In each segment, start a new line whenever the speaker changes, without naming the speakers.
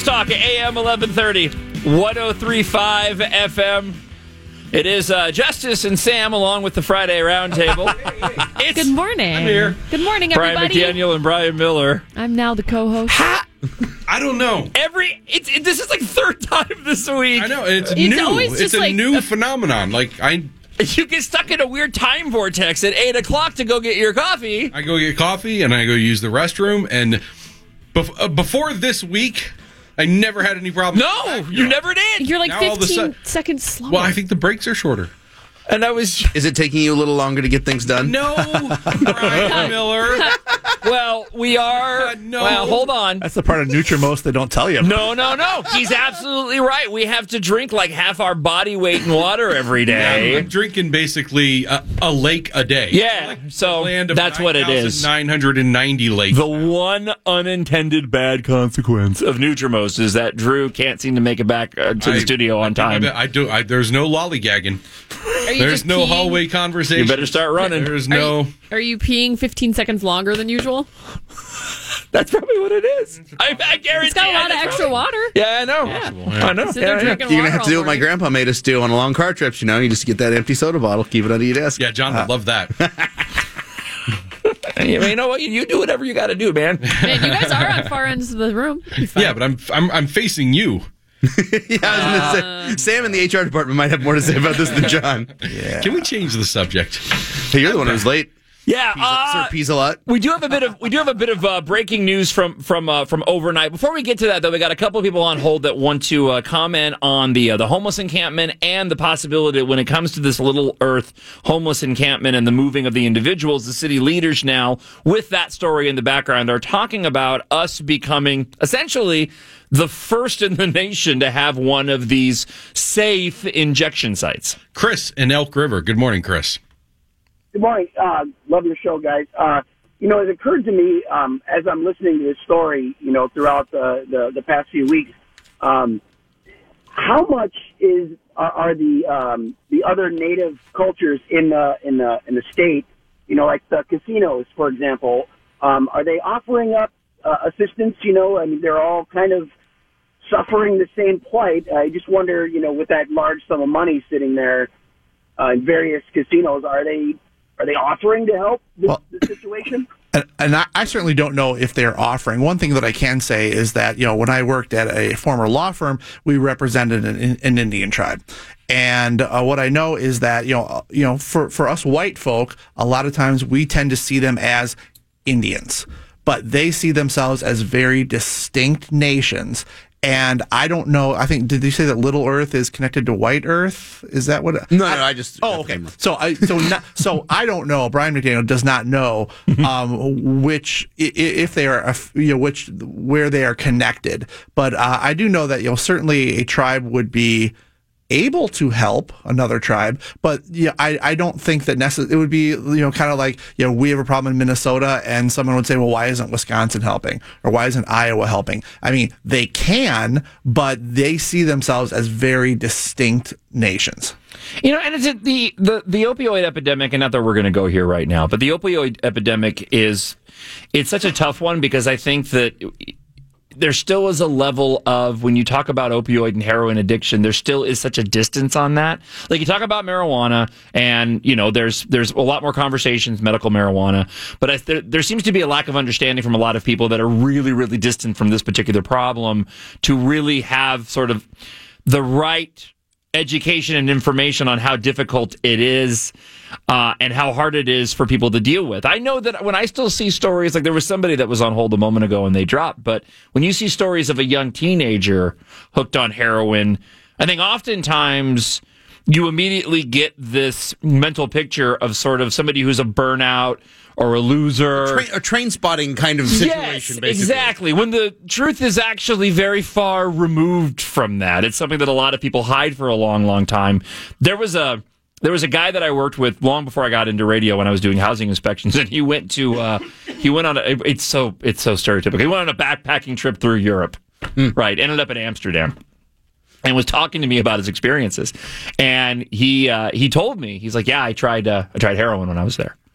Talk, AM 1130, 103.5 FM. It is Justice and Sam along with the Friday Roundtable.
Good morning.
I'm here.
Good morning, everybody.
Brian McDaniel and Brian Miller.
I'm now the co-host.
I don't know.
This is like third time this week.
I know. It's new.
Always
It's
just
a new phenomenon.
You get stuck in a weird time vortex at 8 o'clock to go get your coffee.
I go get coffee and I go use the restroom. And before this week, I never had any problems.
No, you never did.
You're like
Now all of a
15
sudden-
seconds slower.
Well, I think the breaks are shorter.
And I was...
Is it taking you a little longer to get things done?
No, Brian Miller.
Well, we are...
No.
Well, hold on.
That's the part of Nutrimost they don't tell you about.
No. He's absolutely right. We have to drink like half our body weight in water every day.
I'm drinking basically a lake a day.
Yeah, so
Land of
that's what it is.
990 lakes.
The one unintended bad consequence of Nutrimost is that Drew can't seem to make it back to the studio on time.
There's no lollygagging. There's no hallway conversation.
You better start running.
There's no...
Are you peeing 15 seconds longer than usual?
That's probably what it is. I guarantee.
It's got a lot of extra water.
Yeah, I know.
Yeah.
I know.
Sit there drinking
You're going
water
to have to do what my grandpa made us do on long car trips, you know? You just get that empty soda bottle, keep it under your desk.
Yeah, John would love that.
You know what? You do whatever you got to do, man.
Man, you guys are on far ends of the room.
Yeah, but I'm facing you.
Yeah, I was going to say, Sam in the HR department might have more to say about this than John.
Yeah.
Can we change the subject?
Hey, you're the one who's late.
Yeah,
Sir Peas a lot.
we do have a bit of breaking news from overnight. Before we get to that, though, we got a couple of people on hold that want to comment on the homeless encampment and the possibility that when it comes to this Little Earth homeless encampment and the moving of the individuals, the city leaders now, with that story in the background, are talking about us becoming essentially the first in the nation to have one of these safe injection sites.
Chris in Elk River. Good morning, Chris.
Good morning. Love your show, guys. It occurred to me as I'm listening to this story, throughout the past few weeks, how much are the other native cultures in the state, like the casinos, for example, are they offering up assistance? They're all kind of suffering the same plight. I just wonder, with that large sum of money sitting there in various casinos, are they offering to help this situation?
And I certainly don't know if they're offering. One thing that I can say is that, when I worked at a former law firm, we represented an Indian tribe. And what I know is that, for us white folk, a lot of times we tend to see them as Indians, but they see themselves as very distinct nations. And I don't know. I think, did you say that Little Earth is connected to White Earth? Is that what?
No, I just.
Oh, okay. So I don't know. Brian McDaniel does not know which, if they are, where they are connected. But I do know that certainly a tribe would be able to help another tribe, but I don't think that it would be kind of like we have a problem in Minnesota and someone would say, well, why isn't Wisconsin helping, or why isn't Iowa helping? I mean, they can, but they see themselves as very distinct nations.
And it's the opioid epidemic, and not that we're going to go here right now, but the opioid epidemic it's such a tough one, because I think that there still is a level of, when you talk about opioid and heroin addiction, there still is such a distance on that. Like, you talk about marijuana, and there's a lot more conversations, medical marijuana, but there seems to be a lack of understanding from a lot of people that are really, really distant from this particular problem to really have sort of the right education and information on how difficult it is and how hard it is for people to deal with. I know that when I still see stories, like there was somebody that was on hold a moment ago and they dropped, but when you see stories of a young teenager hooked on heroin, I think oftentimes you immediately get this mental picture of sort of somebody who's a burnout or a loser.
A train spotting kind of situation,
yes,
basically.
Exactly. When the truth is actually very far removed from that. It's something that a lot of people hide for a long, long time. There was a guy that I worked with long before I got into radio when I was doing housing inspections, and he went on it's so stereotypical. He went on a backpacking trip through Europe, right? Ended up in Amsterdam. And was talking to me about his experiences, and he told me, he's like, yeah, I tried heroin when I was there.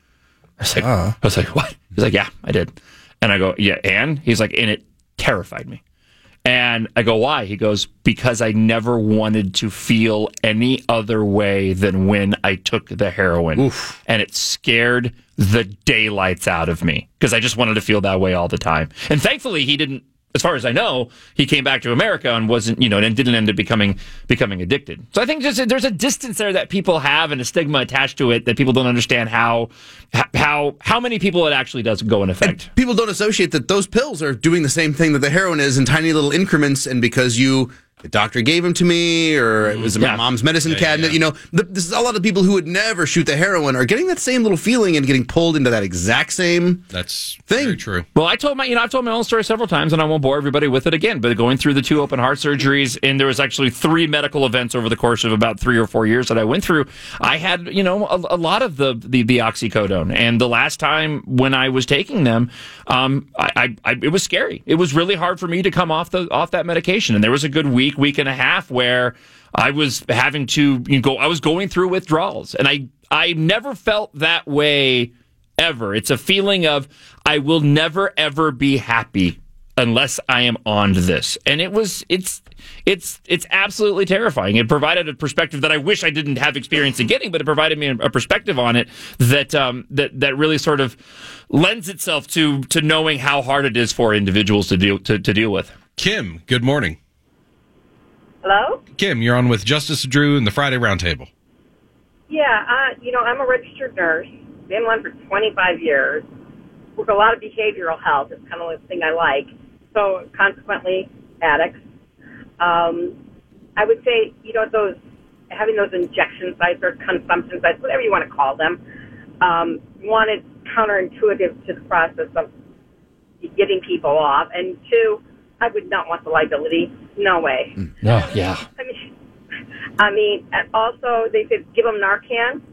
I was like, what? He's like, yeah, I did. And I go, yeah, and? He's like, and it terrified me. And I go, why? He goes, because I never wanted to feel any other way than when I took the heroin.
Oof.
And it scared the daylights out of me because I just wanted to feel that way all the time. And thankfully, he didn't. As far as I know, he came back to America and wasn't, and didn't end up becoming addicted. So I think there's a distance there that people have and a stigma attached to it that people don't understand how many people it actually does go in effect.
And people don't associate that those pills are doing the same thing that the heroin is in tiny little increments, and because the doctor gave them to me, or it was my mom's medicine cabinet. This is a lot of people who would never shoot the heroin are getting that same little feeling and getting pulled into that exact same
That's
thing.
very true.
Well, I've told my own story several times, and I won't bore everybody with it again. But going through the 2 open heart surgeries, and there was actually 3 medical events over the course of about 3 or 4 years that I went through. I had, a lot of the oxycodone, and the last time when I was taking them, it was scary. It was really hard for me to come off that medication, and there was a good week and a half where I was having to I was going through withdrawals, and I never felt that way ever. It's a feeling of I will never ever be happy unless I am on this, and it's absolutely terrifying. It provided a perspective that I wish I didn't have experience in getting, but it provided me a perspective on it that really sort of lends itself to knowing how hard it is for individuals to deal with.
Kim, good morning.
Hello?
Kim, you're on with Justice Drew and the Friday Roundtable.
Yeah, I'm a registered nurse. Been one for 25 years. Work a lot of behavioral health. It's kind of the thing I like. So, consequently, addicts. I would say, having those injection sites or consumption sites, whatever you want to call them, one, it's counterintuitive to the process of getting people off. And 2, I would not want the liability. No way.
Oh, yeah.
I mean, and also they said give them Narcan.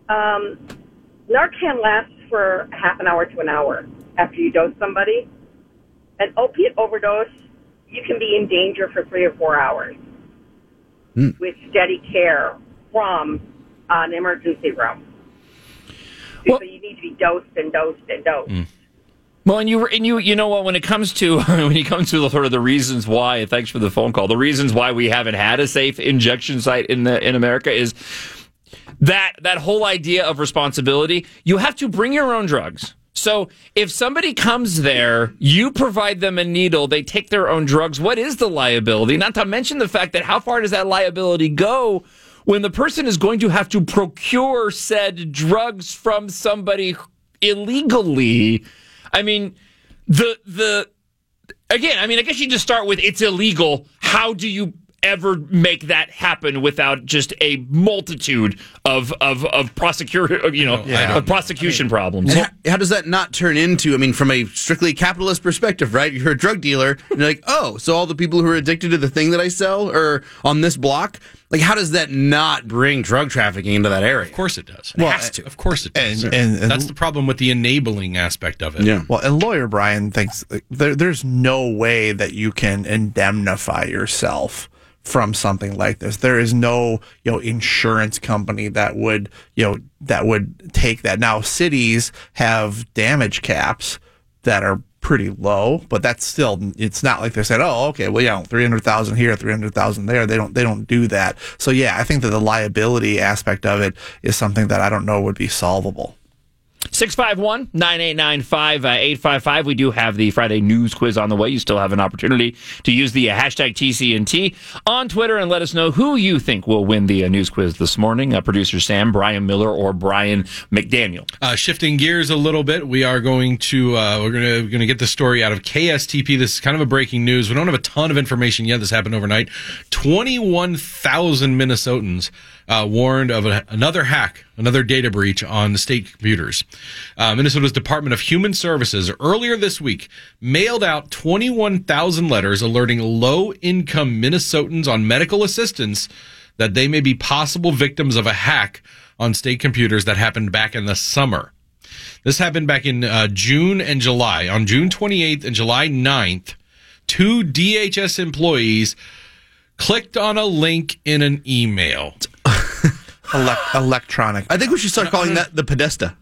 Narcan lasts for half an hour to an hour after you dose somebody. An opiate overdose, you can be in danger for 3 or 4 hours with steady care from an emergency room.
Well,
so you need to be dosed and dosed and dosed.
Well, and you know what, when it comes to sort of the reasons why, and thanks for the phone call, the reasons why we haven't had a safe injection site in America is that whole idea of responsibility. You have to bring your own drugs. So if somebody comes there, you provide them a needle, they take their own drugs. What is the liability? Not to mention the fact that how far does that liability go when the person is going to have to procure said drugs from somebody illegally? I mean, I guess you just start with it's illegal. How do you ever make that happen without just a multitude of prosecution problems?
How does that not turn into, from a strictly capitalist perspective, right? You're a drug dealer, and you're like, oh, so all the people who are addicted to the thing that I sell are on this block? Like, how does that not bring drug trafficking into that area?
Of course it does.
It has to.
Of course it does.
And
that's the problem with the enabling aspect of it.
Yeah.
Well, and lawyer Brian thinks there's no way that you can indemnify yourself from something like this. There is no, insurance company that would take that. Now, cities have damage caps that are pretty low, but that's still, it's not like they said, oh, okay, well, 300,000 here, 300,000 there. They don't do that. So yeah, I think that the liability aspect of it is something that I don't know would be solvable.
651-9895-855. We do have the Friday news quiz on the way. You still have an opportunity to use the hashtag TCNT on Twitter and let us know who you think will win the news quiz this morning. Producer Sam, Brian Miller, or Brian McDaniel.
Shifting gears a little bit, we are going to we're going to get the story out of KSTP. This is kind of a breaking news. We don't have a ton of information yet. This happened overnight. 21,000 Minnesotans warned of another hack, another data breach on the state computers. Minnesota's Department of Human Services earlier this week mailed out 21,000 letters alerting low-income Minnesotans on medical assistance that they may be possible victims of a hack on state computers that happened back in the summer. This happened back in June and July. On June 28th and July 9th, 2 DHS employees clicked on a link in an email.
Electronic.
I think we should start calling that the Podesta.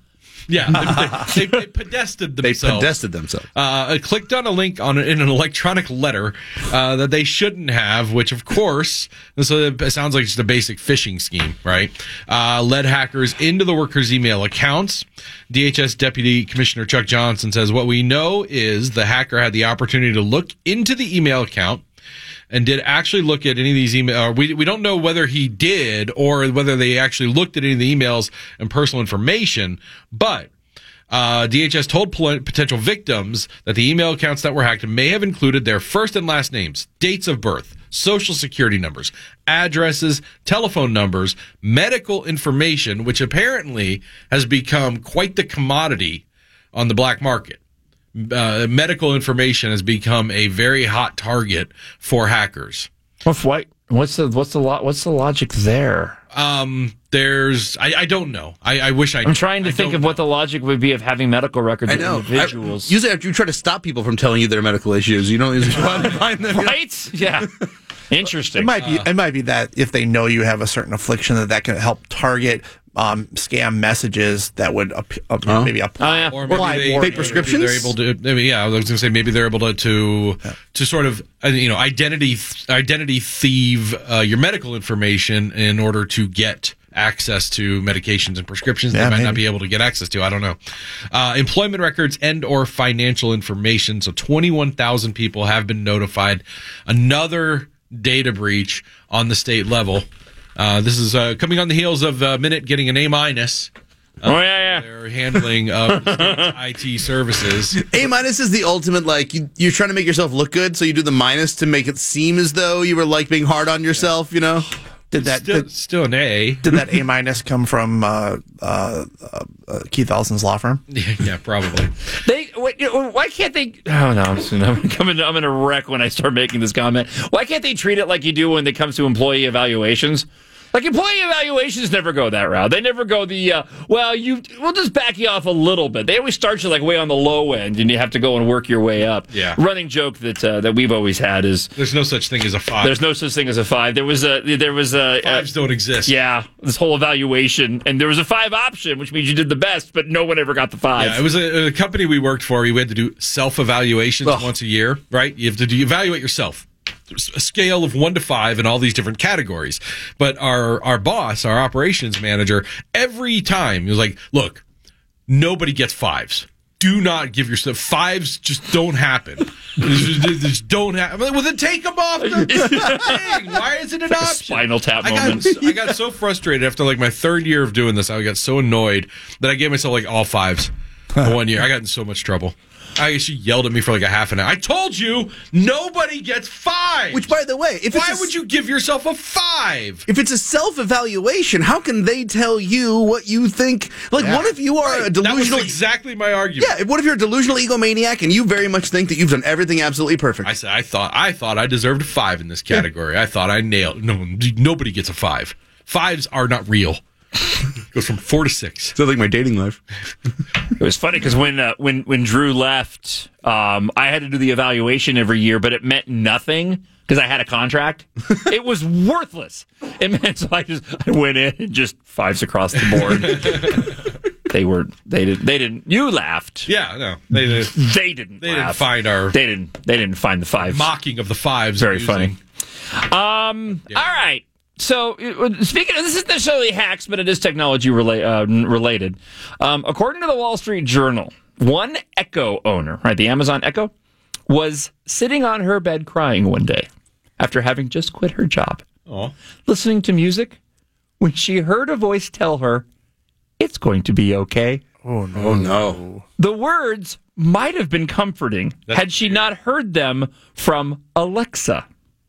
Yeah, they pedested
They
themselves.
pedested themselves.
Clicked on a link in an electronic letter that they shouldn't have, which of course, it sounds like just a basic phishing scheme, right? Led hackers into the workers' email accounts. DHS Deputy Commissioner Chuck Johnson says, what we know is the hacker had the opportunity to look into the email account and did actually look at any of these emails. We don't know whether he did or whether they actually looked at any of the emails and personal information, but DHS told potential victims that the email accounts that were hacked may have included their first and last names, dates of birth, social security numbers, addresses, telephone numbers, medical information, which apparently has become quite the commodity on the black market. Medical information has become a very hot target for hackers.
What's the logic there?
I don't know. I wish I.
I'm trying to think of what the logic would be of having medical records of individuals.
Usually, after you try to stop people from telling you their medical issues, you don't usually find them.
Right? Yeah. Interesting.
It might be that if they know you have a certain affliction, that can help target scam messages that would maybe apply.
Or maybe
pay prescriptions.
They're able to. I was going to say maybe they're able to sort of identity thieve your medical information in order to get access to medications and prescriptions they might not be able to get access to. I don't know. Employment records and or financial information. So 21,000 people have been notified. Another data breach on the state level. This is coming on the heels of Minute getting an A-. They're handling IT services.
A- is the ultimate, like, you're trying to make yourself look good, so you do the minus to make it seem as though you were, like, being hard on yourself, you know?
Still an A.
Did that A- come from Keith Ellison's law firm?
Yeah, probably.
Why can't they? Oh no, I'm gonna wreck when I start making this comment. Why can't they treat it like you do when it comes to employee evaluations? Like, employee evaluations never go that route. They never go we'll just back you off a little bit. They always start you like way on the low end, and you have to go and work your way up.
Yeah.
Running joke that we've always had is
there's no such thing as a 5.
There's no such thing as a 5. There was a
5s don't exist.
Yeah, this whole evaluation, and there was a 5 option, which means you did the best, but no one ever got the 5.
Yeah, it was a company we worked for. We had to do self-evaluations once a year, right? You have to evaluate yourself. There's a scale of 1 to 5 in all these different categories. But our boss, our operations manager, every time he was like, look, nobody gets 5s. Do not give yourself 5s. Just don't happen. Just don't happen. Well, then take them off the thing. Why is it an option?
Spinal tap moment.
I got so frustrated after like my 3rd year of doing this. I got so annoyed that I gave myself like all 5s for 1 year. I got in so much trouble. She yelled at me for like a half an hour. I told you, nobody gets 5.
Which, by the way,
why would you give yourself a 5?
If it's a self-evaluation, how can they tell you what you think? Like, what if you are a delusional...
That was exactly my argument.
Yeah, what if you're a delusional egomaniac and you very much think that you've done everything absolutely perfect?
I said, I thought I deserved a 5 in this category. I thought I nailed... No, nobody gets a 5. 5s are not real. Goes from 4 to 6.
Sounds like my dating life.
It was funny because when Drew left, I had to do the evaluation every year, but it meant nothing because I had a contract. It was worthless. It meant so I went in and just 5s across the board. They didn't. You laughed.
Yeah, no, they didn't.
They didn't.
They didn't find our.
They didn't find the 5s.
Mocking of the 5s.
Very funny. All right. So, speaking of, this isn't necessarily hacks, but it is technology related. According to the Wall Street Journal, one Echo owner, right, the Amazon Echo, was sitting on her bed crying one day after having just quit her job, listening to music, when she heard a voice tell her, "It's going to be okay."
Oh, no.
The words might have been comforting had she not heard them from Alexa.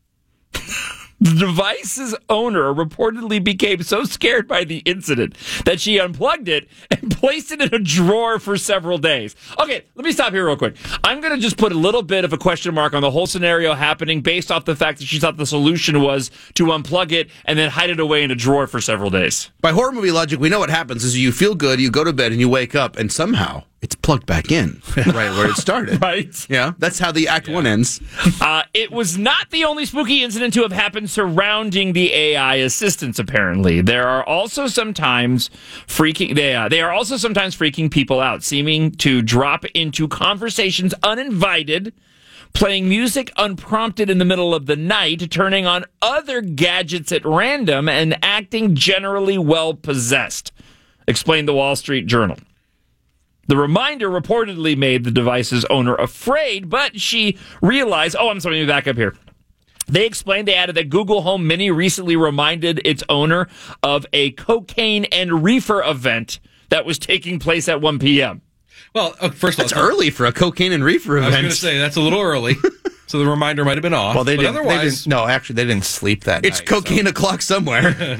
The device's owner reportedly became so scared by the incident that she unplugged it and placed it in a drawer for several days. Okay, let me stop here real quick. I'm going to just put a little bit of a question mark on the whole scenario happening based off the fact that she thought the solution was to unplug it and then hide it away in a drawer for several days.
By horror movie logic, we know what happens is you feel good, you go to bed, and you wake up, and somehow it's plugged back in right where it started.
Right.
Yeah, that's how the Act 1 ends.
It was not the only spooky incident to have happened surrounding the AI assistants. Apparently, there are also sometimes they are also sometimes freaking people out, seeming to drop into conversations uninvited, playing music unprompted in the middle of the night, turning on other gadgets at random, and acting generally well possessed, explained the Wall Street Journal. The reminder reportedly made the device's owner afraid, but she realized, let me back up here. They added that Google Home Mini recently reminded its owner of a cocaine and reefer event that was taking place at 1 p.m.
Well, first of all,
That's early for a cocaine and reefer event.
I was going to say, that's a little early. So the reminder might have been off.
Well, they didn't.
Otherwise,
They didn't sleep that
It's
night.
cocaine o'clock somewhere.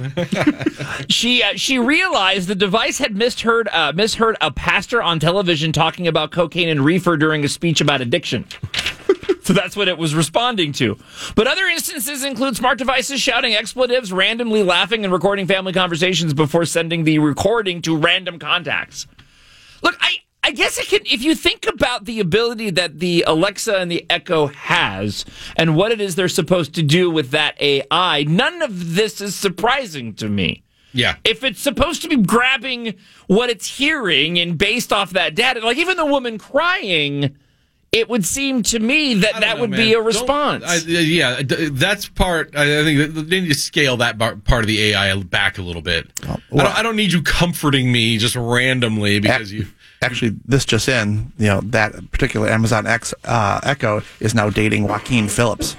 She realized the device had misheard a pastor on television talking about cocaine and reefer during a speech about addiction. So that's what it was responding to. But other instances include smart devices shouting expletives, randomly laughing, and recording family conversations before sending the recording to random contacts. Look, I guess it can, if you think about the ability that the Alexa and the Echo has and what it is they're supposed to do with that AI, none of this is surprising to me.
Yeah.
If it's supposed to be grabbing what it's hearing and based off that data, like even the woman crying, it would seem to me that would be a response.
That's part. I think they need to scale that part of the AI back a little bit. I don't need you comforting me just randomly because you.
Actually, this just in, that particular Amazon Echo is now dating Joaquin Phoenix.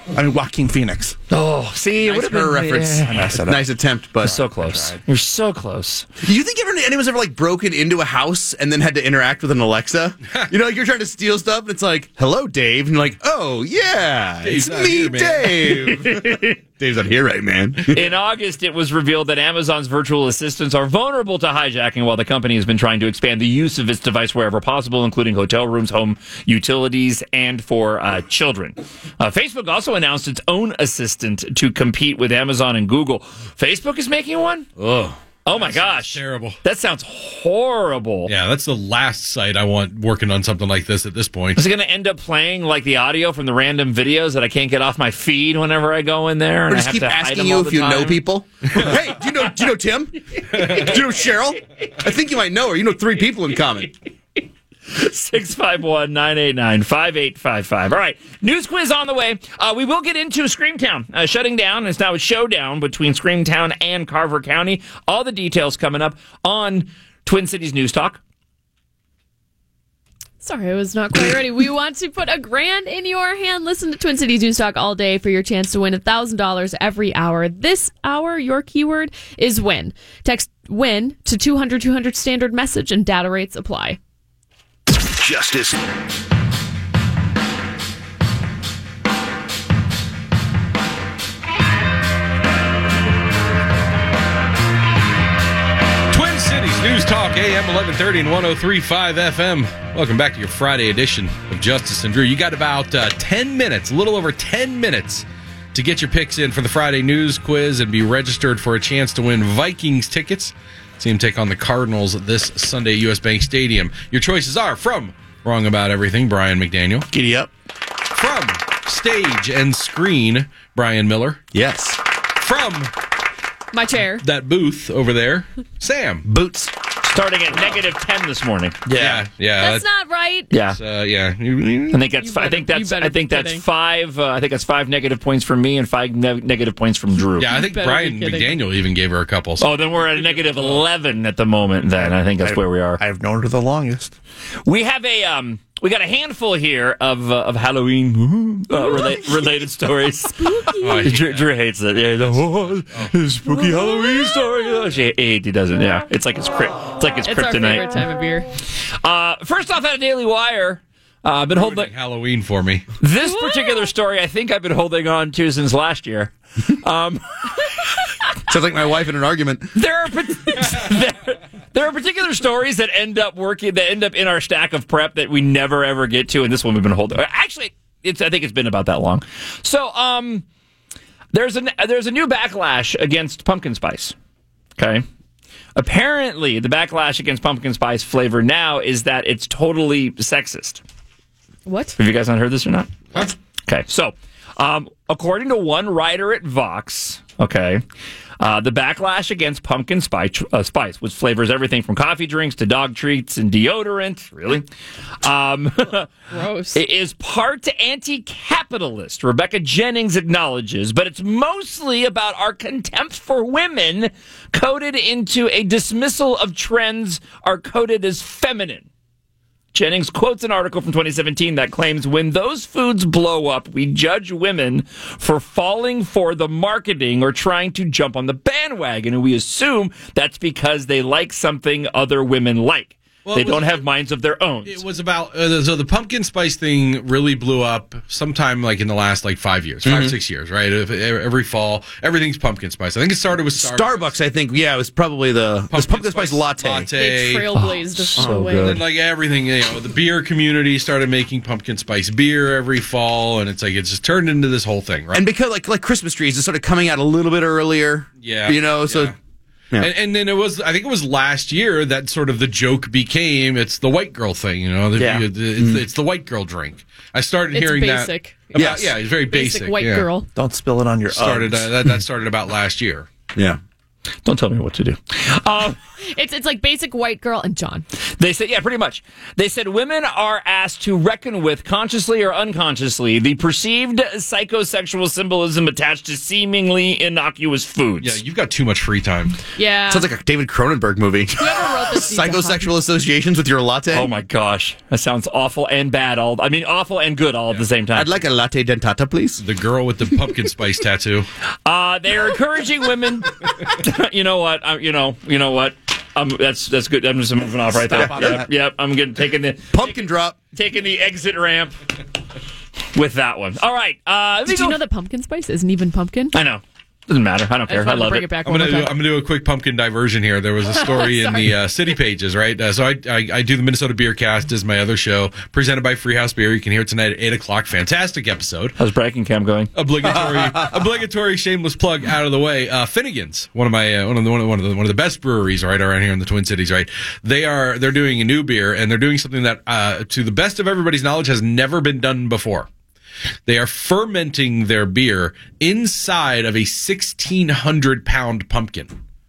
Oh, see, it would have been
her reference.
Yeah.
Nice attempt, but
So close. You're so close.
Do you think anyone's ever broken into a house and then had to interact with an Alexa? You're trying to steal stuff and it's like, "Hello, Dave," and you're like, "Oh yeah,
Dave's
it's
not
me,
here, man."
Dave." Dave's not here, right, man?
In August, it was revealed that Amazon's virtual assistants are vulnerable to hijacking, while the company has been trying to expand the use of its device wherever possible, including hotel rooms, home utilities, and for children. Facebook also announced its own assistant to compete with Amazon and Google. Facebook is making one? Oh my gosh.
Terrible.
That sounds horrible.
Yeah, that's the last site I want working on something like this at this point.
Is it going to end up playing the audio from the random videos that I can't get off my feed whenever I go in there? And
Or just
I have
keep
to hide
asking
them
you
all
if
the
you know
time?
people. Hey, do you know Tim? Do you know Cheryl? I think you might know her. You know 3 people in common.
651-989-5855. All right, news quiz on the way. We will get into Screamtown shutting down. It's now a showdown between Screamtown and Carver County. All the details coming up on Twin Cities News Talk.
Sorry, I was not quite ready. We want to put $1,000 in your hand. Listen to Twin Cities News Talk all day for your chance to win $1,000 every hour. This hour, your keyword is win. Text win to 200 standard message and data rates apply.
Justice.
Twin Cities News Talk, AM 1130 and 103.5 FM. Welcome back to your Friday edition of Justice and Drew. You got about 10 minutes, a little over 10 minutes to get your picks in for the Friday news quiz and be registered for a chance to win Vikings tickets. See them take on the Cardinals this Sunday at U.S. Bank Stadium. Your choices are from Wrong About Everything, Brian McDaniel.
Giddy up.
From Stage and Screen, Brian Miller.
Yes.
From
My chair.
that booth over there, Sam.
Boots.
Starting at -10 this morning.
Yeah.
That's not right.
Yeah.
Yeah.
I think that's.
You better-
I think that's.
you better
I think
be
that's
kidding.
5. I think that's 5 negative points from me and 5 negative points from Drew.
Yeah, I think
better be
Brian
kidding.
McDaniel even gave her a couple. So.
Oh, then we're at a -11 at the moment. Then I think that's where we are.
I've known her the longest.
We have a we got a handful here of Halloween related stories.
Oh,
Drew hates it. Yeah, spooky Halloween story. He doesn't. Yeah, it's like it's
It's our favorite
kryptonite.
time of year.
First off, at a Daily Wire, I've been holding
ruining Halloween for me.
this particular story. I think I've been holding on to since last year.
Sounds like my wife in an argument.
There are particular stories that end up in our stack of prep that we never ever get to, and this one we've been holding. Actually, I think it's been about that long. So, there's a new backlash against pumpkin spice. Okay, Apparently, the backlash against pumpkin spice flavor now is that it's totally sexist.
What?
Have you guys not heard this or not? Huh? Okay, so according to one writer at Vox, the backlash against pumpkin spice, which flavors everything from coffee drinks to dog treats and deodorant, really,
Gross.
is part anti-capitalist. Rebecca Jennings acknowledges, but it's mostly about our contempt for women coded into a dismissal of trends are coded as feminine. Jennings quotes an article from 2017 that claims when those foods blow up, we judge women for falling for the marketing or trying to jump on the bandwagon, and we assume that's because they like something other women like. Well, they don't have minds of their own.
It was about so the pumpkin spice thing really blew up sometime like in the last 5 years, 5-6 years, right? Every fall, everything's pumpkin spice. I think it started with
Starbucks. I think it was probably the pumpkin spice latte.
They trailblazed the way.
And then everything, the beer community started making pumpkin spice beer every fall, and it's just turned into this whole thing, right?
And because like Christmas trees, it's sort of coming out a little bit earlier.
Yeah,
so.
Yeah. And then I think it was last year that sort of the joke became it's the white girl thing, it's the white girl drink. I started hearing
basic.
that. Yeah, it's very basic.
White girl.
Don't spill it on your Uggs.
That started about last year.
Yeah.
Don't tell me what to do.
It's like basic white girl and John.
They said, pretty much. They said women are asked to reckon with, consciously or unconsciously, the perceived psychosexual symbolism attached to seemingly innocuous foods.
Yeah, you've got too much free time.
Yeah.
Sounds like a David Cronenberg movie.
Whoever wrote this
Psychosexual associations with your latte?
Oh my gosh. That sounds awful and bad. Awful and good all at the same time.
I'd like a latte dentata, please.
The girl with the pumpkin spice tattoo.
They are encouraging women. You know what? That's good. I'm just moving off right there. Yep. I'm taking the
pumpkin drop,
taking the exit ramp with that one. All right.
Did you know that pumpkin spice isn't even pumpkin?
I know. Doesn't matter. I don't care. I love it.
I'm gonna do a quick pumpkin diversion here. There was a story in the City Pages, right? So I do the Minnesota Beer Cast as my other show, presented by Freehouse Beer. You can hear it tonight at 8:00. Fantastic episode.
How's Breaking Cam going?
Obligatory shameless plug out of the way. Finnegan's, one of the best breweries right around here in the Twin Cities, right? They're doing a new beer, and they're doing something that, to the best of everybody's knowledge, has never been done before. They are fermenting their beer inside of a 1,600-pound pumpkin.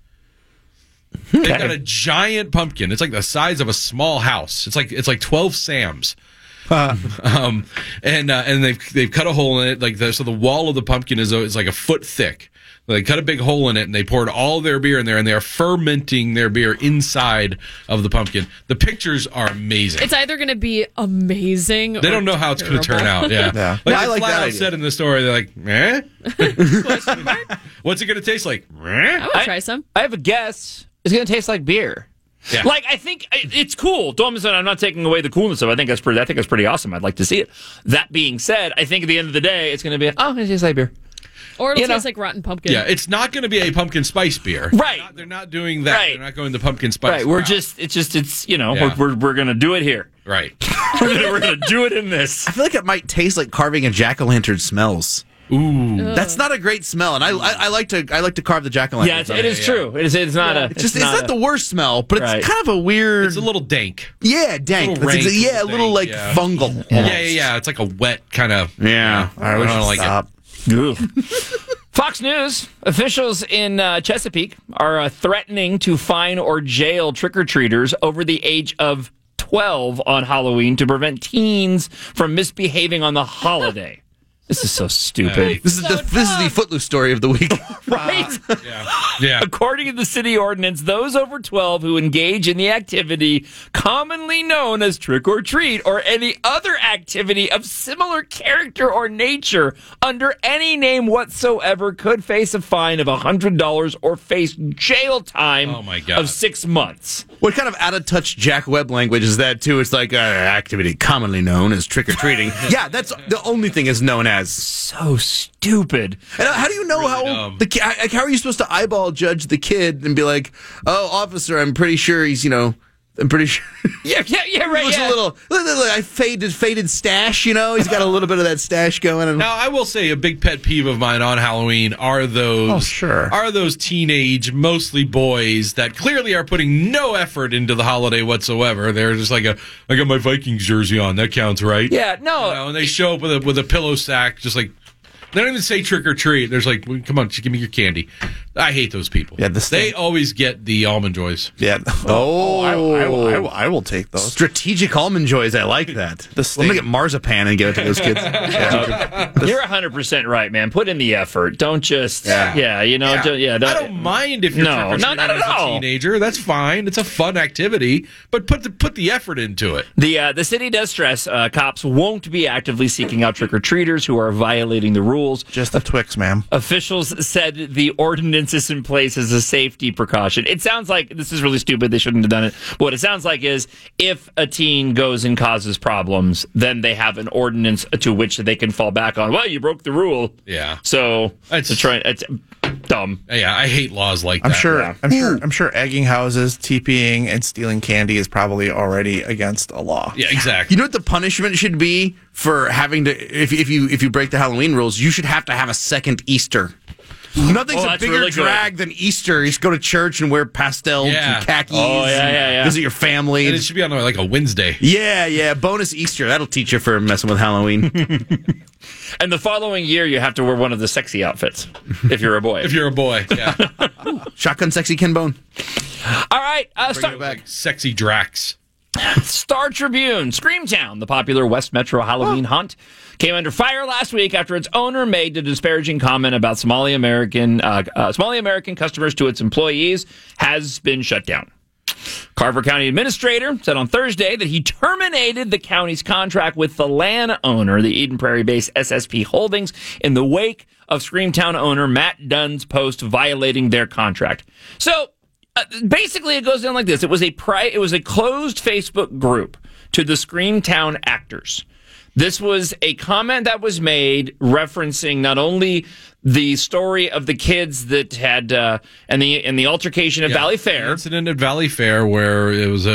Okay. They've got a giant pumpkin. It's like the size of a small house. It's like 12 Sams. And they've cut a hole in it, so the wall of the pumpkin is like a foot thick. They cut a big hole in it, and they poured all their beer in there, and they are fermenting their beer inside of the pumpkin. The pictures are amazing.
It's either going to be amazing.
They don't know how it's going to turn out. Yeah.
I like that idea.
Said in the story, they're like, eh? What's it going to taste like?
I would try some.
I have a guess. It's going to taste like beer. Yeah. I think it's cool. I'm not taking away the coolness of it. I think that's pretty awesome. I'd like to see it. That being said, I think at the end of the day, it's going to be, it tastes like beer.
Or it'll taste like rotten pumpkin.
Yeah, it's not going to be a pumpkin spice beer.
Right.
They're not doing that.
Right.
They're not going the pumpkin spice.
Right. We're going to do it here.
Right.
we're going to do it in this.
I feel like it might taste like carving a jack-o'-lantern smells.
Ooh.
That's not a great smell, and I like to carve the jack-o'-lantern.
Yeah, it is true. It's not a.
It's not the worst smell, but it's kind of a weird.
It's a little dank.
Yeah, dank.
A little
dank, fungal.
Yeah. It's like a wet kind of.
Yeah.
I don't like
stop.
it.
Fox News officials in Chesapeake are threatening to fine or jail trick-or-treaters over the age of 12 on Halloween to prevent teens from misbehaving on the holiday. This is so stupid.
This is the Footloose story of the week.
Right?
Yeah.
According to the city ordinance, those over 12 who engage in the activity commonly known as trick or treat or any other activity of similar character or nature under any name whatsoever could face a fine of $100 or face jail time of 6 months.
What kind of out-of-touch Jack Webb language is that, too? It's like activity commonly known as trick-or-treating. Yeah, that's the only thing is known as.
So stupid.
And how do you know how are you supposed to eyeball judge the kid and be like, oh, officer, I'm pretty sure he's, I'm pretty sure.
Yeah, right.
Looks
Yeah.
a little faded stash, He's got a little bit of that stash going.
Now, I will say a big pet peeve of mine on Halloween are those teenage, mostly boys that clearly are putting no effort into the holiday whatsoever. They're just like, I got my Vikings jersey on. That counts, right?
Yeah, no.
And they show up with a pillow sack, just like, they don't even say trick or treat. There's like, come on, just give me your candy. I hate those people.
Yeah,
they always get the Almond Joys.
Yeah. I will take those.
Strategic Almond Joys. I like that. Let me get marzipan and give it to those kids.
You're 100% right, man. Put in the effort. Don't just, don't,
I don't mind if you're
not at
as a
all.
teenager. That's fine. It's a fun activity, but put the effort into it.
The city does stress cops won't be actively seeking out trick-or-treaters who are violating the rules.
Just the Twix, ma'am.
Officials said the ordinance is in place as a safety precaution. It sounds like this is really stupid. They shouldn't have done it. But what it sounds like is if a teen goes and causes problems, then they have an ordinance to which they can fall back on. Well, you broke the rule.
Yeah.
So it's dumb.
Yeah, I hate laws like that.
I'm sure egging houses, TPing, and stealing candy is probably already against a law.
Yeah, exactly.
You know what the punishment should be for having to if you break the Halloween rules? You should have to have a second Easter. Nothing's a bigger drag than Easter. You just go to church and wear pastels and khakis.
Oh, yeah.
Visit your family.
And it should be on like a Wednesday.
Yeah. Bonus Easter. That'll teach you for messing with Halloween.
And the following year, you have to wear one of the sexy outfits if you're a boy.
Yeah.
Shotgun sexy Ken Bone.
All right.
Like sexy Drax.
Star Tribune, Screamtown, the popular West Metro Halloween hunt, came under fire last week after its owner made a disparaging comment about Somali American customers to its employees has been shut down. Carver County Administrator said on Thursday that he terminated the county's contract with the land owner, the Eden Prairie-based SSP Holdings, in the wake of Screamtown owner Matt Dunn's post violating their contract. So, basically, it goes down like this. It was a closed Facebook group to the Screamtown actors. This was a comment that was made referencing not only the story of the kids that had and the altercation at Valley Fair,
the incident at Valley Fair where there was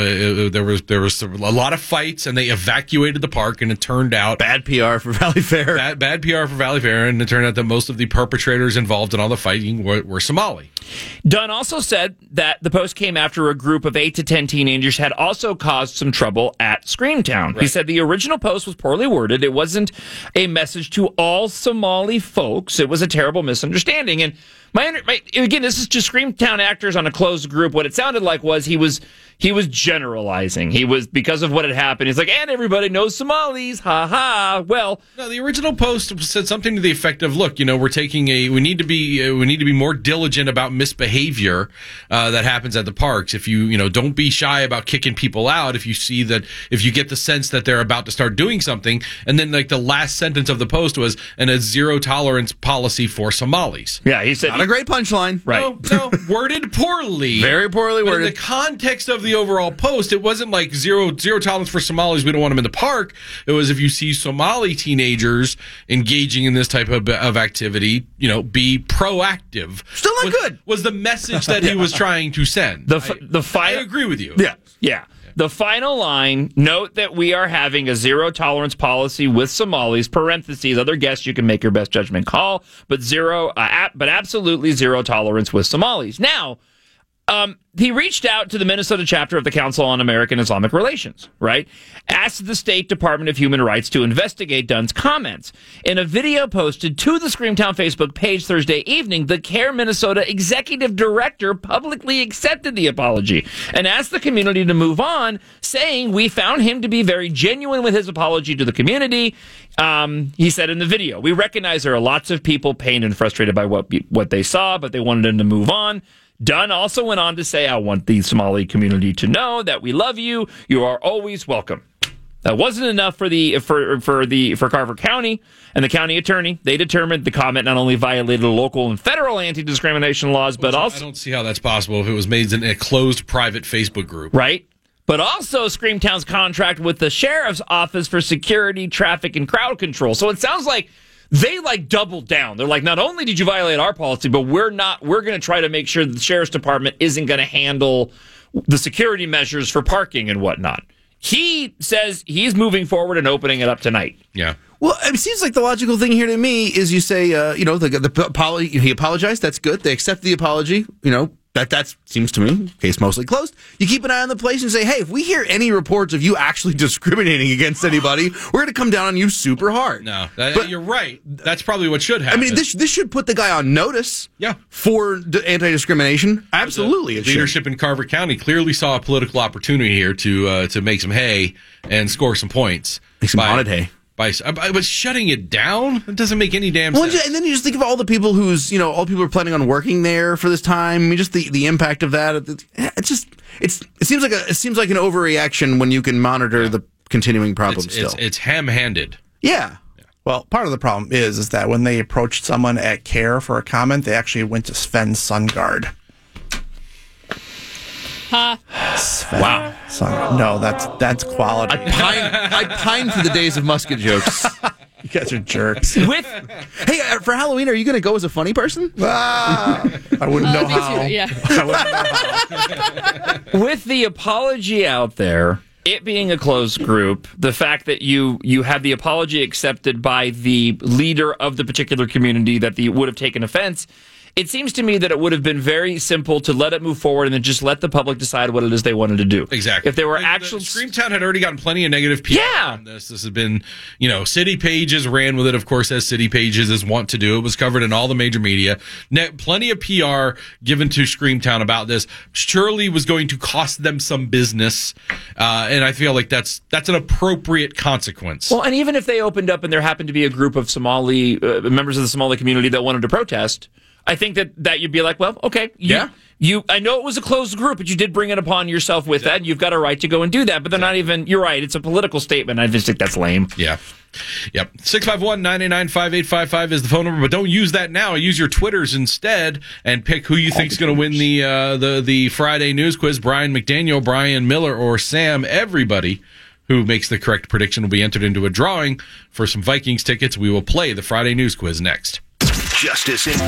a lot of fights and they evacuated the park, and it turned out
bad PR for Valley Fair.
Bad PR for Valley Fair, and it turned out that most of the perpetrators involved in all the fighting were Somali.
Dunn also said that the post came after a group of 8 to 10 teenagers had also caused some trouble at Screamtown. Right. He said the original post was poorly worded. It wasn't a message to all Somali folks. It was a terrible misunderstanding. And again, this is just Screamtown actors on a closed group. What it sounded like was he was generalizing. He was, because of what had happened, he's like, and everybody knows Somalis, ha ha. Well,
no, the original post said something to the effect of, look, we need to be more diligent about misbehavior that happens at the parks. If you don't be shy about kicking people out if you get the sense that they're about to start doing something. And then like the last sentence of the post was, and a zero tolerance policy for Somalis.
Yeah, he said
not a great punchline.
Right.
No, worded poorly.
Very poorly worded.
In the context of the overall post, it wasn't like zero tolerance for Somalis. We don't want them in the park. It was, if you see Somali teenagers engaging in this type of activity, be proactive.
Still not good.
Was the message that he was trying to send. I agree with you.
Yeah. The final line, note that we are having a zero tolerance policy with Somalis, parentheses, other guests, you can make your best judgment call, but absolutely zero tolerance with Somalis. Now, he reached out to the Minnesota chapter of the Council on American Islamic Relations, right? Asked the State Department of Human Rights to investigate Dunn's comments. In a video posted to the Screamtown Facebook page Thursday evening, the CARE Minnesota executive director publicly accepted the apology and asked the community to move on, saying, we found him to be very genuine with his apology to the community. He said in the video, we recognize there are lots of people pained and frustrated by what they saw, but they wanted him to move on. Dunn also went on to say, I want the Somali community to know that we love you. You are always welcome. That wasn't enough for Carver County and the county attorney. They determined the comment not only violated local and federal anti-discrimination laws, but also...
I don't see how that's possible if it was made in a closed private Facebook group.
Right. But also Screamtown's contract with the sheriff's office for security, traffic, and crowd control. So it sounds like they doubled down. They're like, not only did you violate our policy, but we're going to try to make sure that the sheriff's department isn't going to handle the security measures for parking and whatnot. He says he's moving forward and opening it up tonight.
Yeah.
Well, it seems like the logical thing here to me is you say, the apology. He apologized. That's good. They accept the apology. That seems to me, case mostly closed. You keep an eye on the place and say, hey, if we hear any reports of you actually discriminating against anybody, we're going to come down on you super hard.
No, you're right. That's probably what should happen.
I mean, this should put the guy on notice.
Yeah.
For anti-discrimination. Absolutely,
the leadership in Carver County clearly saw a political opportunity here to make some hay and score some points.
Make some haunted hay.
But shutting it down, it doesn't make any damn sense.
And then you just think of all the people all people are planning on working there for this time. I mean, just the impact of that. It seems like an overreaction when you can monitor the continuing problem.
It's ham-handed.
Yeah.
Well, part of the problem is that when they approached someone at CARE for a comment, they actually went to Sven Sundgaard. Sven.
Wow.
No, that's quality.
I pine for the days of musket jokes.
You guys are jerks.
Hey, for Halloween, are you going to go as a funny person?
I wouldn't know how.
Yeah.
With the apology out there, it being a closed group, the fact that you have the apology accepted by the leader of the particular community that would have taken offense, it seems to me that it would have been very simple to let it move forward and then just let the public decide what it is they wanted to do.
Exactly.
If they were actual...
Screamtown had already gotten plenty of negative PR on this. This had been, City Pages ran with it, of course, as City Pages is wont to do. It was covered in all the major media. Plenty of PR given to Screamtown about this. Surely was going to cost them some business. And I feel like that's an appropriate consequence.
Well, and even if they opened up and there happened to be a group of Somali members of the Somali community that wanted to protest... I think that you'd be like, well, okay, I know it was a closed group, but you did bring it upon yourself with that. You've got a right to go and do that, but they're not even. You're right; it's a political statement. I just think that's lame.
Yeah, yep. 651-989-5855 is the phone number, but don't use that now. Use your Twitters instead, and pick who you think's going to win the Friday news quiz: Brian McDaniel, Brian Miller, or Sam. Everybody who makes the correct prediction will be entered into a drawing for some Vikings tickets. We will play the Friday news quiz next.
Justice in.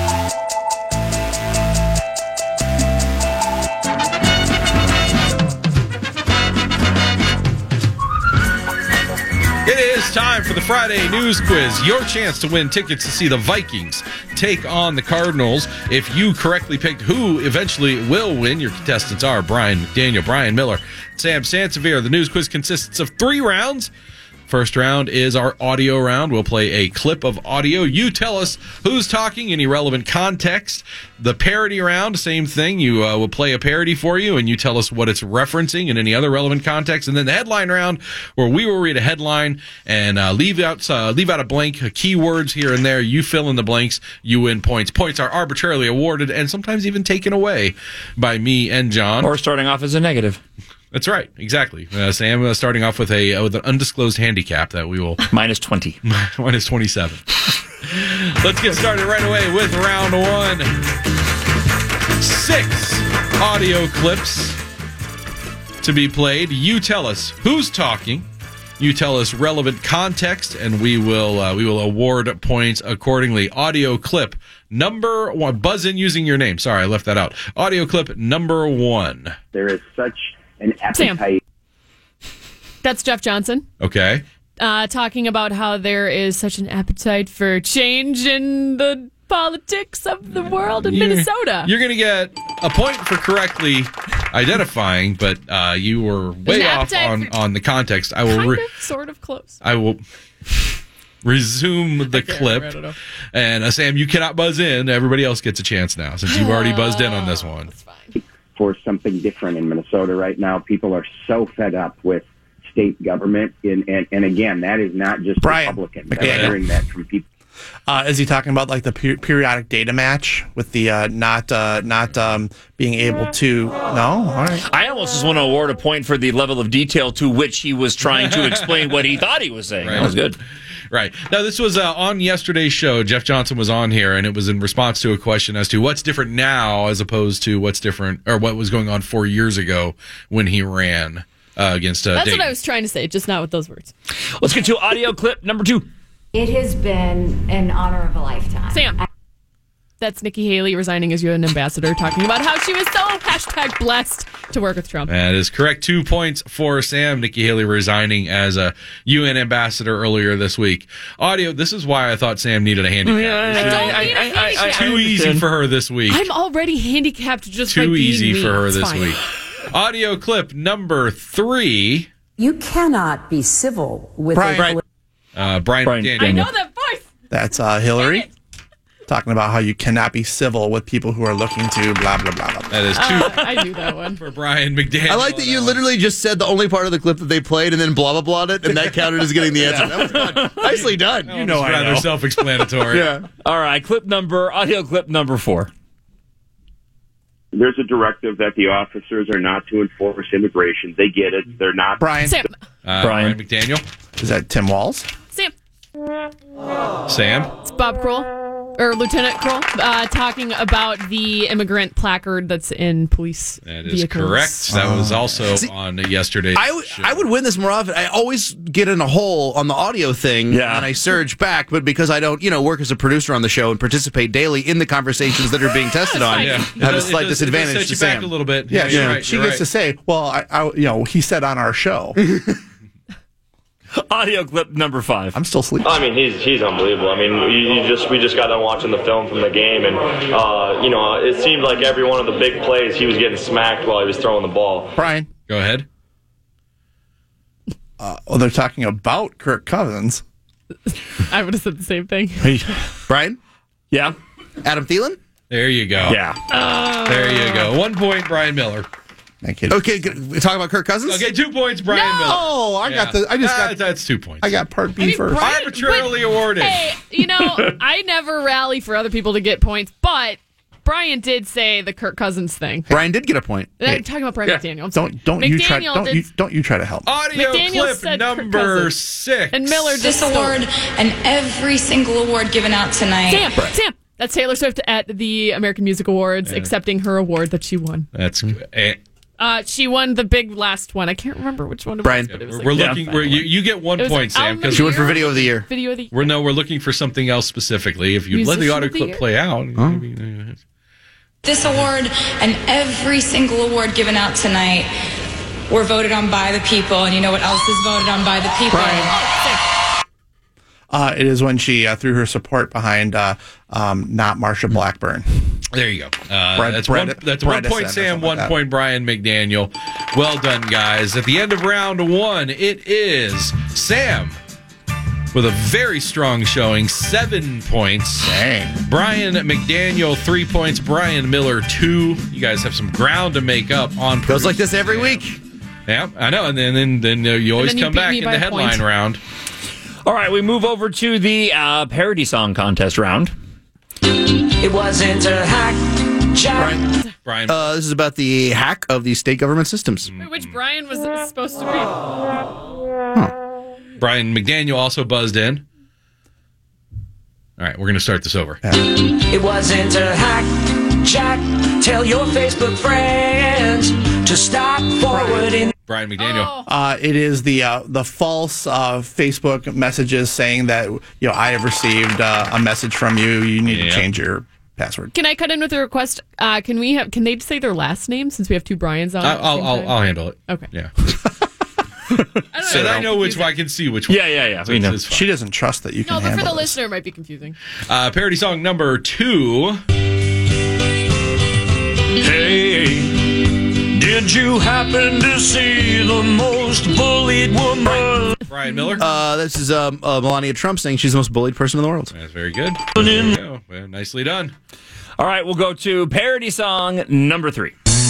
It is time for the Friday news quiz. Your chance to win tickets to see the Vikings take on the Cardinals. If you correctly picked who eventually will win, your contestants are Brian McDaniel, Brian Miller, Sam Sansevier. The news quiz consists of 3 rounds. First round is our audio round. We'll play a clip of audio. You tell us who's talking, any relevant context. The parody round, same thing. You will play a parody for you, and you tell us what it's referencing and any other relevant context. And then the headline round, where we will read a headline and leave out a blank, keywords here and there. You fill in the blanks. You win points. Points are arbitrarily awarded and sometimes even taken away by me and John.
Or starting off as a negative.
That's right, exactly. Sam starting off with an undisclosed handicap that we will
minus 20,
minus 27. Let's get started right away with round 1. 6 audio clips to be played. You tell us who's talking. You tell us relevant context, and we will award points accordingly. Audio clip number 1. Buzz in using your name. Sorry, I left that out. Audio clip number 1.
There is such an appetite.
Sam. That's Jeff Johnson.
Okay.
Talking about how there is such an appetite for change in the politics of the world in Minnesota.
You're going to get a point for correctly identifying, but you were way off on the context. I will
sort of close.
I will resume the clip. And Sam, you cannot buzz in. Everybody else gets a chance now since you've already buzzed in on this one.
That's fine.
For something different in Minnesota right now. People are so fed up with state government. And again, that is not just Republicans. I'm hearing that from people.
Is he talking about like the periodic data match with the not being able to? No, all right.
I almost just want to award a point for the level of detail to which he was trying to explain what he thought he was saying. Right. That was good.
Right. Now, this was on yesterday's show. Jeff Johnson was on here, and it was in response to a question as to what's different now as opposed to what's different or what was going on 4 years ago when he ran against
That's
Dayton.
what I was trying to say, just not with those words.
Let's get to audio clip number 2.
It has been an honor of a lifetime.
Sam. That's Nikki Haley resigning as UN ambassador, talking about how she was so #blessed to work with Trump.
That is correct. 2 points for Sam. Nikki Haley resigning as a UN ambassador earlier this week. Audio, this is why I thought Sam needed a handicap.
I don't need a handicap.
Too easy for her this week.
I'm already handicapped just by
Too
being
easy
me.
for her
It's
this
fine.
week. Audio clip number 3.
You cannot be civil with
Brian.
Brian McDaniel.
I know that voice.
That's Hillary talking about how you cannot be civil with people who are looking to blah, blah, blah, blah.
That is 2
I knew that one.
for Brian McDaniel.
I like that you literally just said the only part of the clip that they played and then blah, blah, blah'd it, and that counted as getting the answer. That was good. Nicely done.
You know, rather self-explanatory.
Yeah.
All right, audio clip number 4.
There's a directive that the officers are not to enforce immigration. They get it. They're not.
Brian.
Sam.
Brian McDaniel.
Is that Tim Walz?
Sam.
Sam.
It's Bob Kroll, or Lieutenant Kroll, talking about the immigrant placard that's in police
That is
vehicles.
correct. That was also on yesterday's show.
I would win this more often. I always get in a hole on the audio thing, and I surge back. But because I don't, work as a producer on the show and participate daily in the conversations that are being tested on, I have a slight disadvantage
It
to
does set you
Sam.
back a little bit.
Yeah,
you're right.
she
you're
gets
right.
to say, well, he said on our show.
Audio clip number 5.
I'm still sleeping.
I mean, he's unbelievable. I mean, we just got done watching the film from the game, and it seemed like every one of the big plays he was getting smacked while he was throwing the ball.
Brian.
Go ahead.
They're talking about Kirk Cousins.
I would have said the same thing.
Brian?
Yeah.
Adam Thielen?
There you go.
Yeah.
There you go. 1 point, Brian Miller.
Thank you.
Okay, we talk about Kirk Cousins?
Okay, 2 points, Brian Miller.
Oh,
That's 2 points.
I got part B first.
Brian-
Arbitrarily awarded.
Hey, I never rally for other people to get points, but Brian did say the Kirk Cousins thing.
Brian did get a point.
I'm talking about Brian McDaniel. I'm sorry.
Don't you try
McDaniel
to help.
Audio
McDaniel
clip
said Kirk
number
Cousins.
6.
And Miller
This
just
award and every single award given out tonight.
Sam. That's Taylor Swift at the American Music Awards accepting her award that she won.
That's
she won the big last one. I can't remember which one it
Brian.
was. But it was
we're looking. You get 1 point, Sam, because
she won for Video of the Year.
Video of the Year.
we're looking for something else specifically. If you let the
Musician
audio
of the
clip
Year?
play out.
This award and every single award given out tonight were voted on by the people. And you know what else is voted on by the people?
It is when she threw her support behind not Marsha Blackburn.
There you go. That's
Brenda
1 point,
Sen or
Sam.
something
1
like
point, Brian McDaniel. Well done, guys. At the end of round 1, it is Sam with a very strong showing, 7 points.
Dang.
Brian McDaniel, 3 points. Brian Miller, 2. You guys have some ground to make up on.
Goes like this every week.
Yeah, I know. And then you always
then you
come
beat
back
me
in
by
the
a
headline
point.
round.
All right, we move over to the parody song contest round.
It wasn't a hack, Jack.
Brian.
This is about the hack of the state government systems.
Which Brian was supposed to be.
Brian McDaniel also buzzed in. All right, we're going to start this over.
It wasn't a hack, Jack. Tell your Facebook friends to stop forwarding.
Brian McDaniel.
It is the false Facebook messages saying that I have received a message from you. You need to change your password.
Can I cut in with a request? Can they say their last name since we have two Brians on?
I'll handle it.
Okay.
Yeah. I know which one. I can see which one.
Yeah.
So it's
she doesn't trust that you can
No, but
handle
for the
this.
listener, it might be confusing.
Parody song number 2.
Hey, did you happen to see the most bullied woman?
Brian Miller.
This is Melania Trump saying she's the most bullied person in the world.
That's very good. There you go. Well, nicely done.
All right, we'll go to parody song number 3.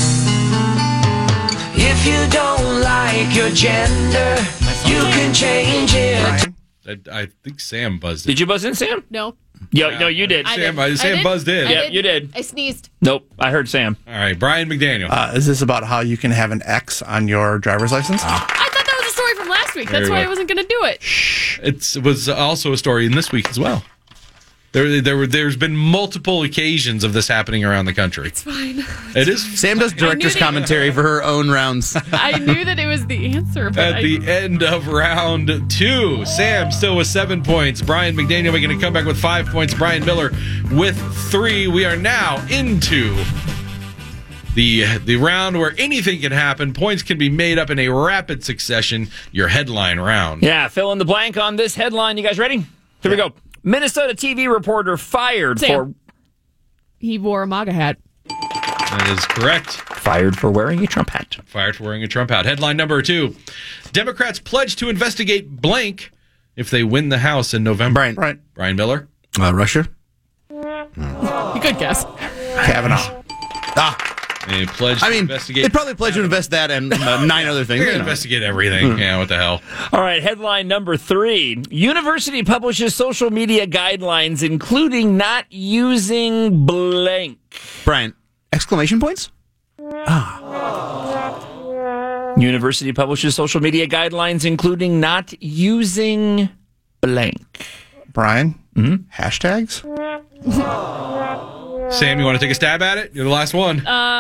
If you don't like your gender, you can change it.
I think Sam buzzed in.
Did you buzz in, Sam?
No.
No, you did.
Sam buzzed in.
Yeah, you did.
I sneezed.
Nope, I heard Sam.
All right, Brian McDaniel.
Is this about how you can have an X on your driver's license?
I thought that was a story from last week. That's
Very
why
well.
I wasn't going to do it.
It was also a story in this week as well. There's been multiple occasions of this happening around the country.
It's fine.
It is.
Sam does director's commentary for her own rounds.
I knew that it was the answer, but
At the end of round 2, Sam still with 7 points. Brian McDaniel making a comeback with 5 points. Brian Miller with 3. We are now into the round where anything can happen. Points can be made up in a rapid succession. Your headline round.
Yeah, fill in the blank on this headline. You guys ready? Here we go. Minnesota TV reporter fired for...
He wore a MAGA hat.
That is correct.
Fired for wearing a Trump hat.
Fired for wearing a Trump hat. Headline number 2. Democrats pledge to investigate blank if they win the House in November. Brian Miller.
Russia.
Good guess.
Kavanaugh.
They pledge to investigate.
They probably pledge to invest that and 9 other things.
They're going to investigate everything. Yeah, what the hell.
All right, headline number 3. University publishes social media guidelines, including not using blank.
Brian, exclamation points?
University publishes social media guidelines, including not using blank.
Brian, hashtags?
Sam, you want to take a stab at it? You're the last one.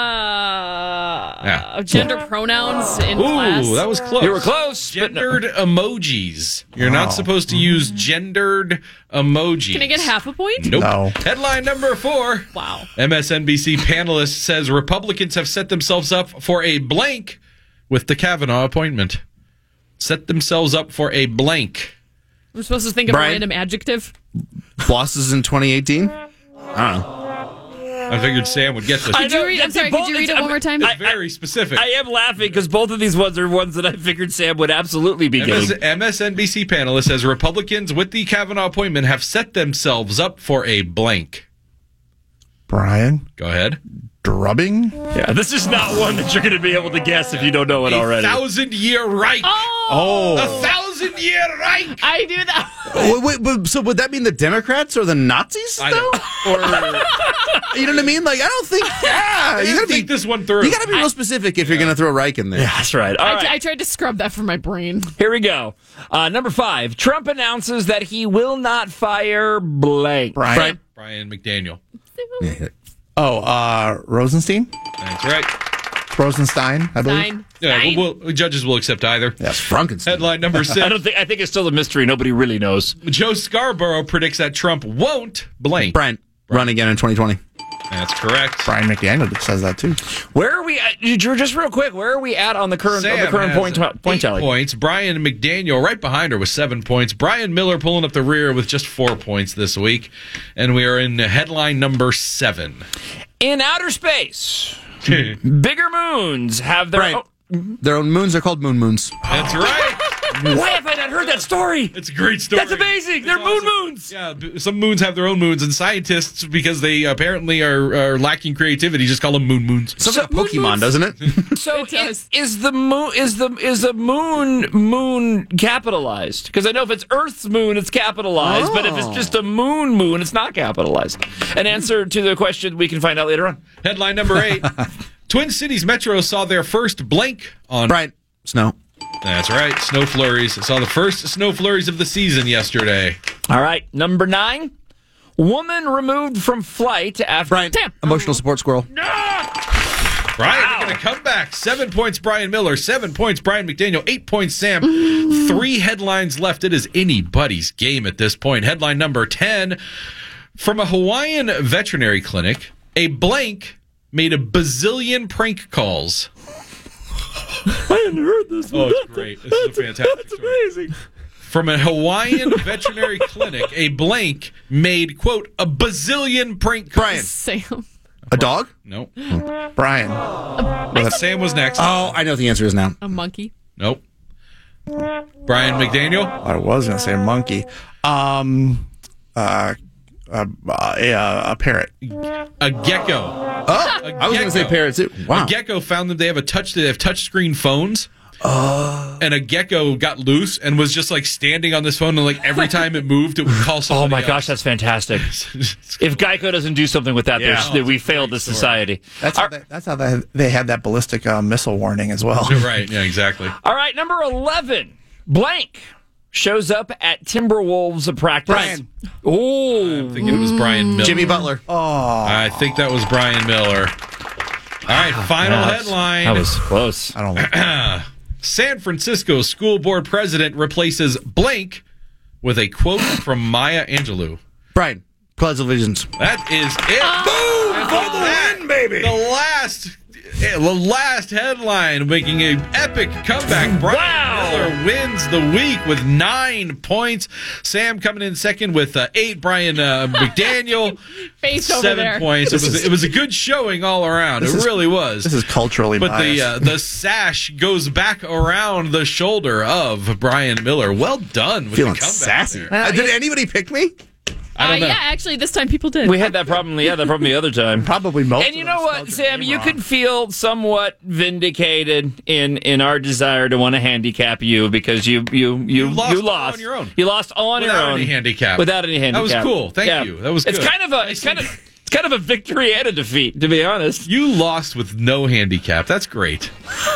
Gender pronouns in class.
Ooh, that was close.
You were close.
Gendered emojis. You're not supposed to use gendered emojis.
Can I get half a point?
Nope.
No.
Headline number 4.
Wow.
MSNBC panelist says Republicans have set themselves up for a blank with the Kavanaugh appointment. Set themselves up for a blank.
We're supposed to think of a random adjective.
Bosses in 2018? I don't know.
I figured Sam would get this.
Could you read it one more time?
It's very specific.
I am laughing because both of these ones are ones that I figured Sam would absolutely be getting.
MSNBC panelist says Republicans with the Kavanaugh appointment have set themselves up for a blank.
Brian?
Go ahead.
Drubbing?
Yeah, this is not one that you're going to be able to guess if you don't know it already.
1,000-year Reich.
Oh.
1,000-year Reich.
I do that.
Wait, so would that mean the Democrats or the Nazis, though? Or, you know what I mean? Like, I don't think,
you gotta think this one through.
You got to be real specific if you're going to throw Reich in there.
Yeah, that's right. All right.
I tried to scrub that from my brain.
Here we go. Number 5. Trump announces that he will not fire blank.
Brian
McDaniel.
Rosenstein?
That's right.
Rosenstein, I believe.
Yeah, judges will accept either.
That's Frankenstein.
Headline number 6.
I think it's still a mystery. Nobody really knows.
Joe Scarborough predicts that Trump won't blank.
Brian, run again in 2020.
That's correct.
Brian McDaniel says that too.
Where are we at? Just real quick, where are we at on the current point tally?
Points. Brian McDaniel right behind her with 7 points. Brian Miller pulling up the rear with just 4 points this week. And we are in headline number 7.
In outer space, bigger moons have their
their own moons are called moons.
That's right.
Why have I not heard that story?
It's a great story.
That's amazing. They're awesome. Moons.
Yeah, some moons have their own moons, and scientists, because they apparently are lacking creativity, just call them moons.
Sounds like a Pokemon, doesn't it?
So is the moon capitalized? Because I know if it's Earth's moon, it's capitalized, but if it's just a moon, it's not capitalized. An answer to the question we can find out later on.
Headline number 8. Twin Cities Metro saw their first blank on...
Brian, snow.
That's right, snow flurries. Saw the first snow flurries of the season yesterday.
All right, number 9. Woman removed from flight after...
Brian, emotional support squirrel.
No! Brian making a comeback. 7 points, Brian Miller. 7 points, Brian McDaniel. 8 points, Sam. 3 headlines left. It is anybody's game at this point. Headline number 10. From a Hawaiian veterinary clinic, a blank made a bazillion prank calls.
I hadn't heard this.
Oh, it's great. This is a fantastic story.
That's amazing.
From a Hawaiian veterinary clinic, a blank made, quote, a bazillion prank calls.
Brian.
Sam.
A dog?
Nope.
Brian.
Sam was next.
Oh, I know what the answer is now.
A monkey.
Nope. Brian McDaniel?
I was going to say a monkey. A parrot.
A gecko.
Oh, I was going to say parrot too. Wow.
A gecko found that they have touchscreen phones. And a gecko got loose and was just like standing on this phone, and like every time it moved, it would call somebody.
Oh my
else.
gosh, that's fantastic! If Geico doesn't do something with that, we failed as society.
That's how they had that ballistic missile warning as well.
You're right. Yeah, exactly.
All right, number 11. Blank shows up at Timberwolves practice.
Brian.
Oh,
I'm thinking it was Brian Miller.
Jimmy Butler.
Oh,
I think that was Brian Miller. All right, final headline.
That was close.
I don't like
San Francisco school board president replaces blank with a quote from Maya Angelou.
Brian, Pledge of Allegiance.
That is it. Boom! For the win, baby! The last headline, making an epic comeback. Brian Miller wins the week with 9 points. Sam coming in second with 8. Brian McDaniel,
Face over
7
there.
points. It was a good showing all around. It really was.
This is culturally
But
biased.
the sash goes back around the shoulder of Brian Miller. Well done with
Feeling
the comeback
sassy.
there.
Did anybody pick me?
I don't know.
Yeah, actually, this time people did.
We had that problem. Yeah, that problem the other time.
Probably most.
And you know what, Sam? You could feel somewhat vindicated in our desire to want to handicap you because you lost
on your own.
You lost all on your
Without
own
any handicap.
Without any handicap.
That was cool. Thank you. That was good.
It's kind of a victory and a defeat, to be honest.
You lost with no handicap. That's great.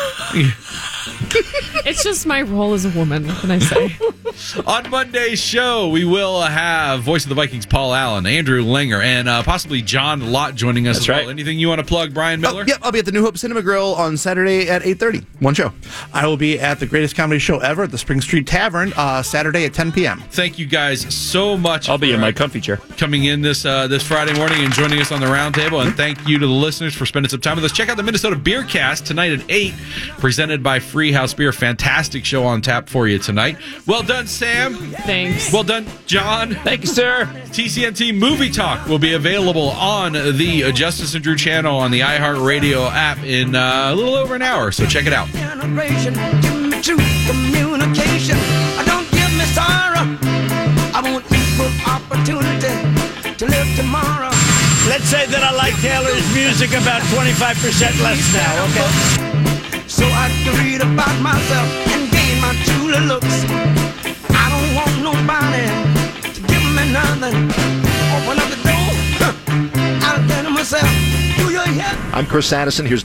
It's just my role as a woman. What can I say?
On Monday's show, we will have voice of the Vikings Paul Allen, Andrew Langer, and possibly John Lott joining us as well. Anything you want to plug, Brian Miller?
Yep, I'll be at the New Hope Cinema Grill on Saturday at 8:30. One show.
I will be at the greatest comedy show ever at the Spring Street Tavern Saturday at 10 p.m.
Thank you guys so much.
I'll be in my comfy chair.
Coming in this Friday morning and joining us on the roundtable. And thank you to the listeners for spending some time with us. Check out the Minnesota Beer Cast tonight at 8, presented by Free House Beer. Fantastic show on tap for you tonight. Well done, Sam.
Thanks.
Well done, John.
Thank you, sir.
TCNT Movie Talk will be available on the Justice and Drew channel on the iHeartRadio app in a little over an hour, so check it out.
Generation, give me true communication. Don't give me sorrow. I want equal opportunity to live tomorrow.
Let's say that I like Taylor's music about 25% less now, okay?
So I can read about myself and gain my true looks. I don't want nobody to give me nothing. Open up the door, I'll tell myself, do you hear?
I'm Chris Addison. Here's